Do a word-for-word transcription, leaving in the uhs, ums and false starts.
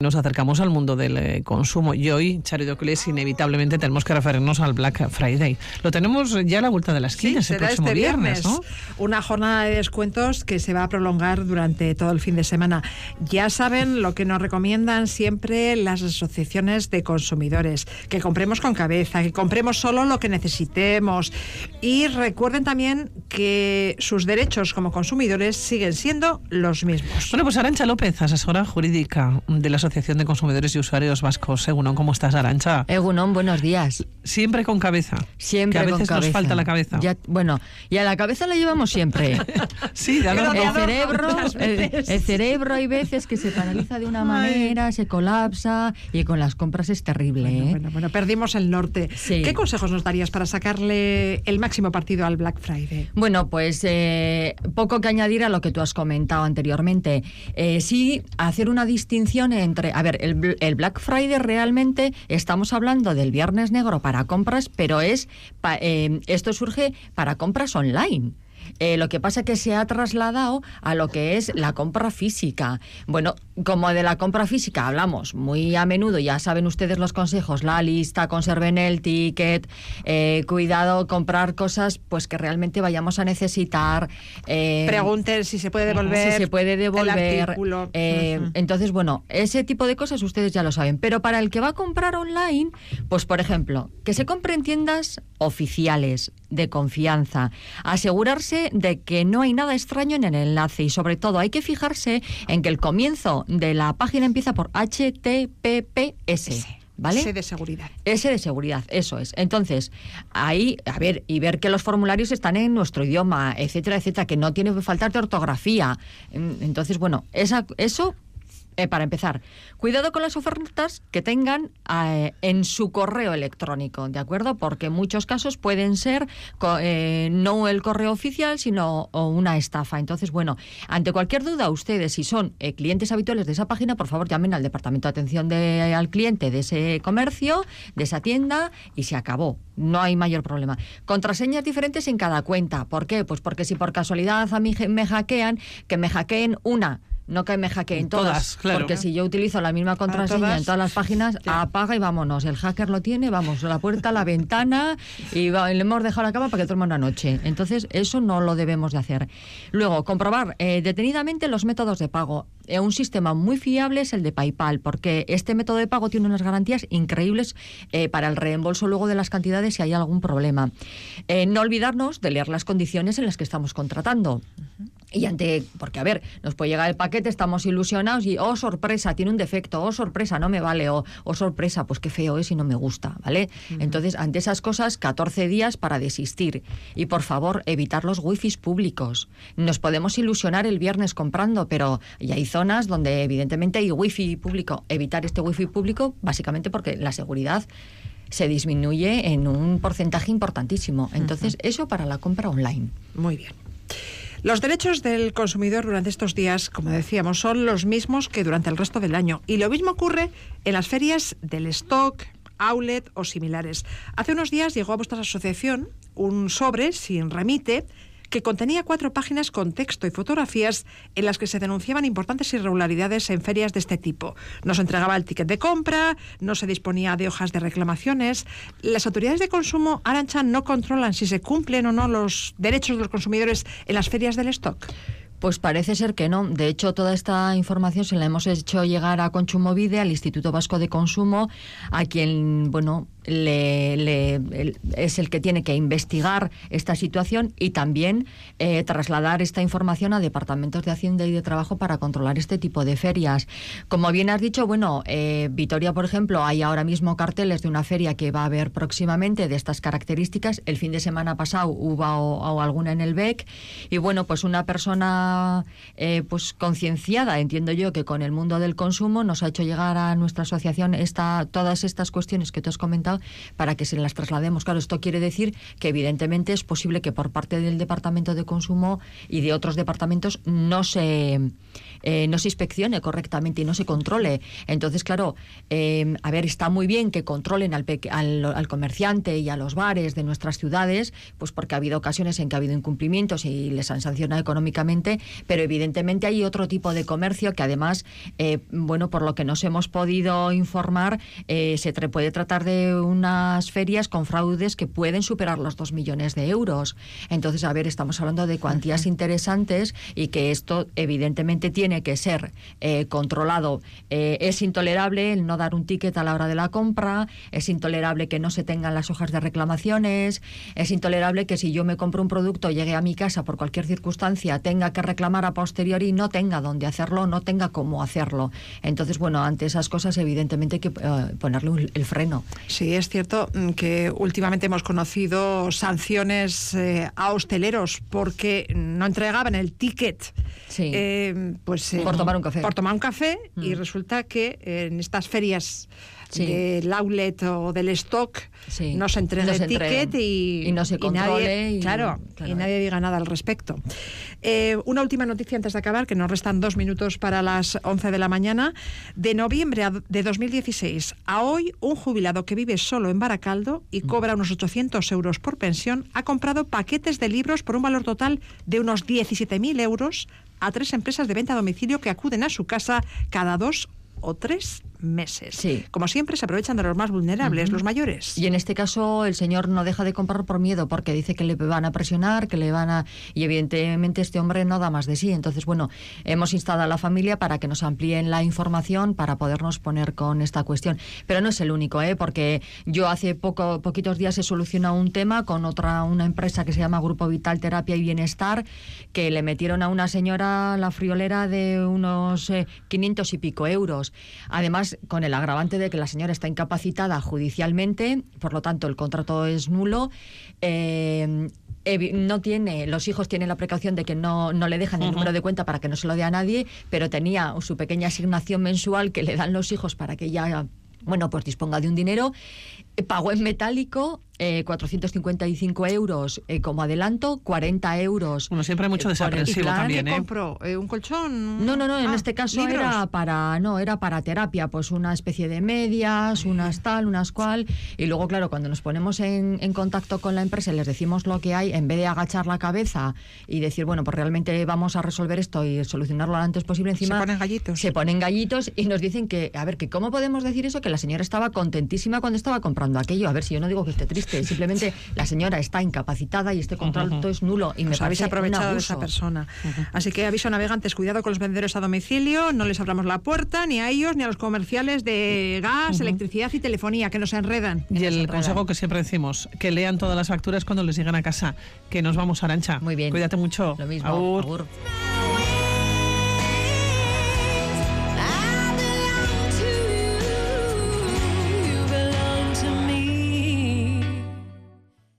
Nos acercamos al mundo del eh, consumo y hoy, Charo Docles, inevitablemente tenemos que referirnos al Black Friday. Lo tenemos ya a la vuelta de la esquina, sí, ese próximo este viernes, viernes, ¿no? Una jornada de descuentos que se va a prolongar durante todo el fin de semana. Ya saben lo que nos recomiendan siempre las asociaciones de consumidores, que compremos con cabeza, que compremos solo lo que necesitemos. Y recuerden también que sus derechos como consumidores siguen siendo los mismos. Bueno, pues Arantxa López, asesora jurídica de la Asociación de Consumidores y Usuarios Vascos. Egunon, ¿cómo estás, Arantxa? Egunon, buenos días. Siempre con cabeza. Siempre que a veces con cabeza. nos falta la cabeza. Ya, bueno, y a la cabeza la llevamos siempre. Sí, de el, el cerebro, el, el cerebro hay veces que se paraliza de una manera, Ay. se colapsa, y con las compras es terrible. Bueno, ¿eh? bueno, bueno, perdimos el norte. Sí. ¿Qué consejos nos darías para sacarle el máximo partido al Black Friday? Bueno, pues eh, poco que añadir a lo que tú has comentado anteriormente. Eh, sí, hacer una distinción entre... A ver, el, el Black Friday realmente estamos hablando del Viernes Negro para compras, pero es pa, eh, esto surge para compras online. Eh, lo que pasa es que se ha trasladado a lo que es la compra física. Bueno, como de la compra física hablamos muy a menudo, ya saben ustedes los consejos, la lista, conserven el ticket, eh, cuidado, comprar cosas pues que realmente vayamos a necesitar. Eh, Pregunten si se puede devolver, si se puede devolver el artículo. Eh, uh-huh. Entonces, bueno, ese tipo de cosas ustedes ya lo saben. Pero para el que va a comprar online, pues por ejemplo, que se compre en tiendas oficiales, de confianza, asegurarse de que no hay nada extraño en el enlace y sobre todo hay que fijarse en que el comienzo de la página empieza por H T T P S. ¿Vale? S de seguridad. S de seguridad, eso es. Entonces, ahí, a ver, y ver que los formularios están en nuestro idioma, etcétera, etcétera, que no tiene que faltar de ortografía. Entonces, bueno, esa, eso... Eh, para empezar, cuidado con las ofertas que tengan eh, en su correo electrónico, ¿de acuerdo? Porque en muchos casos pueden ser co- eh, no el correo oficial, sino o una estafa. Entonces, bueno, ante cualquier duda, ustedes, si son eh, clientes habituales de esa página, por favor, llamen al departamento de atención de, al cliente de ese comercio, de esa tienda, y se acabó. No hay mayor problema. Contraseñas diferentes en cada cuenta. ¿Por qué? Pues porque si por casualidad a mí me hackean, que me hackeen una, no que me hackeen todas, todas claro. Porque si yo utilizo la misma contraseña todas, en todas las páginas, ya. apaga y vámonos. El hacker lo tiene, vamos, la puerta, la ventana, y, va, y le hemos dejado la cama para que duerma una noche. Entonces, eso no lo debemos de hacer. Luego, comprobar eh, detenidamente los métodos de pago. Eh, un sistema muy fiable es el de PayPal, porque este método de pago tiene unas garantías increíbles eh, para el reembolso luego de las cantidades si hay algún problema. Eh, no olvidarnos de leer las condiciones en las que estamos contratando. Uh-huh. Y ante, porque a ver, nos puede llegar el paquete, estamos ilusionados y, oh, sorpresa, tiene un defecto, oh, sorpresa, no me vale, o oh, sorpresa, pues qué feo es y no me gusta, ¿vale? Uh-huh. Entonces, ante esas cosas, catorce días para desistir. Y, por favor, evitar los wifis públicos. Nos podemos ilusionar el viernes comprando, pero ya hay zonas donde, evidentemente, hay wifi público. Evitar este wifi público, básicamente porque la seguridad se disminuye en un porcentaje importantísimo. Entonces, uh-huh. eso para la compra online. Muy bien. Los derechos del consumidor durante estos días, como decíamos, son los mismos que durante el resto del año. Y lo mismo ocurre en las ferias del stock, outlet o similares. Hace unos días llegó a vuestra asociación un sobre sin remite que contenía cuatro páginas con texto y fotografías en las que se denunciaban importantes irregularidades en ferias de este tipo. No se entregaba el ticket de compra, no se disponía de hojas de reclamaciones. Las autoridades de consumo, Arantxa, no controlan si se cumplen o no los derechos de los consumidores en las ferias del stock. Pues parece ser que no. De hecho, toda esta información se la hemos hecho llegar a Kontsumobide, al Instituto Vasco de Consumo, a quien, bueno, le, le, el, es el que tiene que investigar esta situación y también eh, trasladar esta información a departamentos de Hacienda y de Trabajo para controlar este tipo de ferias. Como bien has dicho, bueno, eh, Vitoria, por ejemplo, hay ahora mismo carteles de una feria que va a haber próximamente de estas características. El fin de semana pasado hubo o, o alguna en el B E C y, bueno, pues una persona eh, pues concienciada, entiendo yo, que con el mundo del consumo nos ha hecho llegar a nuestra asociación esta, todas estas cuestiones que tú has comentado cuenta para que se las traslademos. Claro, esto quiere decir que evidentemente es posible que por parte del Departamento de Consumo y de otros departamentos no se, eh, no se inspeccione correctamente y no se controle. Entonces, claro, eh, a ver, está muy bien que controlen al, peque- al, al comerciante y a los bares de nuestras ciudades, pues porque ha habido ocasiones en que ha habido incumplimientos y les han sancionado económicamente, pero evidentemente hay otro tipo de comercio que además, eh, bueno, por lo que nos hemos podido informar, eh, se tra- puede tratar de unas ferias con fraudes que pueden superar los dos millones de euros. Entonces, a ver, estamos hablando de cuantías interesantes y que esto evidentemente tiene que ser eh, controlado. Eh, es intolerable el no dar un ticket a la hora de la compra, es intolerable que no se tengan las hojas de reclamaciones, es intolerable que si yo me compro un producto, llegue a mi casa por cualquier circunstancia, tenga que reclamar a posteriori y no tenga dónde hacerlo, no tenga cómo hacerlo. Entonces, bueno, ante esas cosas evidentemente hay que eh, ponerle un, el freno. Sí, es cierto que últimamente hemos conocido sanciones eh, a hosteleros porque no entregaban el ticket. Sí. Eh, pues, eh, por tomar un café. Por tomar un café mm. y resulta que eh, en estas ferias sí. del outlet o del stock sí. no se entrega no el se ticket y, y no se controle. Y nadie, y, claro, claro, y nadie diga nada al respecto. Eh, una última noticia antes de acabar, que nos restan dos minutos para las once de la mañana. De noviembre de dos mil dieciséis a hoy, un jubilado que vive solo en Baracaldo y cobra unos ochocientos euros por pensión ha comprado paquetes de libros por un valor total de unos diecisiete mil euros a tres empresas de venta a domicilio que acuden a su casa cada dos o tres meses. Sí. Como siempre, se aprovechan de los más vulnerables, uh-huh. los mayores. Y en este caso el señor no deja de comprar por miedo, porque dice que le van a presionar, que le van a... Y evidentemente este hombre no da más de sí. Entonces, bueno, hemos instado a la familia para que nos amplíen la información para podernos poner con esta cuestión. Pero no es el único, ¿eh? Porque yo hace poco, poquitos días he solucionado un tema con otra, una empresa que se llama Grupo Vital Terapia y Bienestar, que le metieron a una señora la friolera de unos eh, quinientos y pico euros. Además, con el agravante de que la señora está incapacitada judicialmente, por lo tanto el contrato es nulo. Eh, no tiene, los hijos tienen la precaución de que no, no le dejan el uh-huh. número de cuenta para que no se lo dé a nadie, pero tenía su pequeña asignación mensual que le dan los hijos para que ella, bueno, pues disponga de un dinero. Pagó en metálico eh, cuatrocientos cincuenta y cinco euros eh, como adelanto, cuarenta euros. Bueno, siempre hay mucho eh, desaprensivo también, ¿eh? compró? Eh, ¿Un colchón? No, no, no, en ah, este caso ¿libros? era para no era para terapia, pues una especie de medias, unas tal, unas cual. Y luego, claro, cuando nos ponemos en, en contacto con la empresa y les decimos lo que hay, en vez de agachar la cabeza y decir, bueno, pues realmente vamos a resolver esto y solucionarlo lo antes posible, encima... Se ponen gallitos. Se ponen gallitos y nos dicen que, a ver, que cómo podemos decir eso, que la señora estaba contentísima cuando estaba comprando aquello. A ver, si yo no digo que esté triste, simplemente la señora está incapacitada y este contrato uh-huh. es nulo y me Os habéis aprovechado de esa persona. Uh-huh. Así que aviso a navegantes, cuidado con los vendedores a domicilio, no les abramos la puerta ni a ellos ni a los comerciales de gas, uh-huh. electricidad y telefonía, que nos enredan. Y nos el enredan. consejo que siempre decimos, que lean todas las facturas cuando les lleguen a casa, que nos vamos, Arantxa. Muy bien. Cuídate mucho. Lo mismo. Agur. Agur.